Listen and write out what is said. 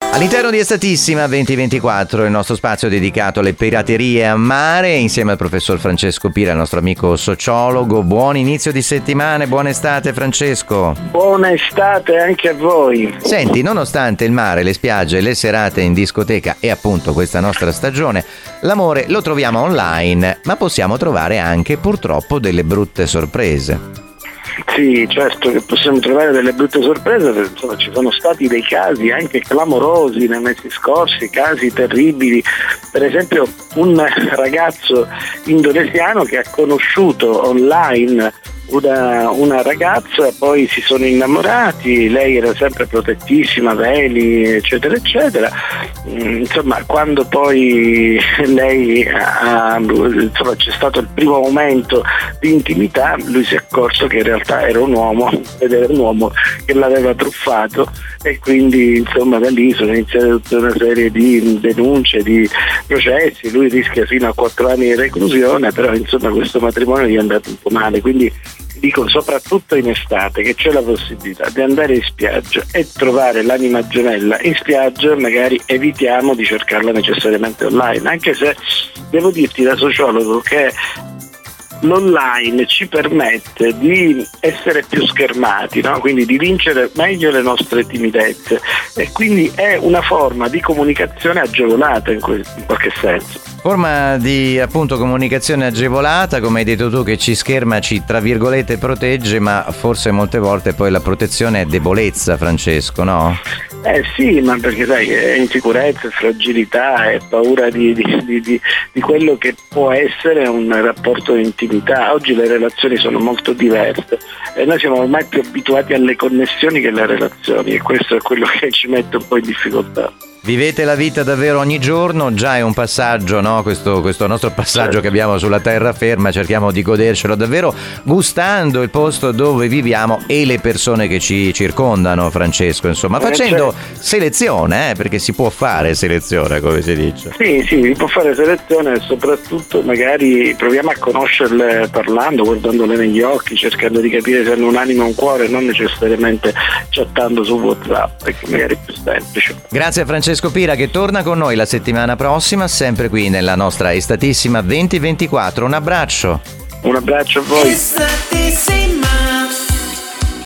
All'interno di Estatissima 2024, il nostro spazio dedicato alle piraterie a mare, insieme al professor Francesco Pira, il nostro amico sociologo. Buon inizio di settimana, buona estate Francesco. Buona estate anche a voi. Senti, nonostante il mare, le spiagge, le serate in discoteca e appunto questa nostra stagione, l'amore lo troviamo online, ma possiamo trovare anche purtroppo delle brutte sorprese. Sì, certo che possiamo trovare delle brutte sorprese, perché insomma, ci sono stati dei casi anche clamorosi nei mesi scorsi, casi terribili. Per esempio un ragazzo indonesiano che ha conosciuto online una ragazza, poi si sono innamorati, lei era sempre protettissima, veli eccetera eccetera. Insomma, quando poi lei c'è stato il primo momento di intimità, lui si è accorso che in realtà era un uomo ed era un uomo che l'aveva truffato, e quindi insomma da lì sono iniziate tutta una serie di denunce, di processi. Lui rischia fino a 4 anni di reclusione, però insomma questo matrimonio gli è andato un po' male, quindi dico soprattutto in estate che c'è la possibilità di andare in spiaggia e trovare l'anima gemella in spiaggia, magari evitiamo di cercarla necessariamente online, anche se devo dirti da sociologo che l'online ci permette di essere più schermati, no? Quindi di vincere meglio le nostre timidezze, e quindi è una forma di comunicazione agevolata in qualche senso. Forma di appunto comunicazione agevolata, come hai detto tu, che ci scherma, ci tra virgolette protegge, ma forse molte volte poi la protezione è debolezza, Francesco, no? Sì, ma perché sai, è insicurezza, è fragilità, è paura di quello che può essere un rapporto di intimità. Oggi le relazioni sono molto diverse e noi siamo ormai più abituati alle connessioni che alle relazioni, e questo è quello che ci mette un po' in difficoltà. Vivete la vita davvero ogni giorno, già è un passaggio, no? Questo nostro passaggio che abbiamo sulla terraferma, cerchiamo di godercelo davvero gustando il posto dove viviamo e le persone che ci circondano, Francesco, insomma, facendo selezione, perché si può fare selezione, come si dice. Sì, si può fare selezione, e soprattutto magari proviamo a conoscerle parlando, guardandole negli occhi, cercando di capire se hanno un'anima e un cuore, non necessariamente chattando su WhatsApp, perché magari è più semplice. Grazie a Francesco Pira, che torna con noi la settimana prossima, sempre qui nella nostra Estatissima 2024. Un abbraccio. Un abbraccio a voi.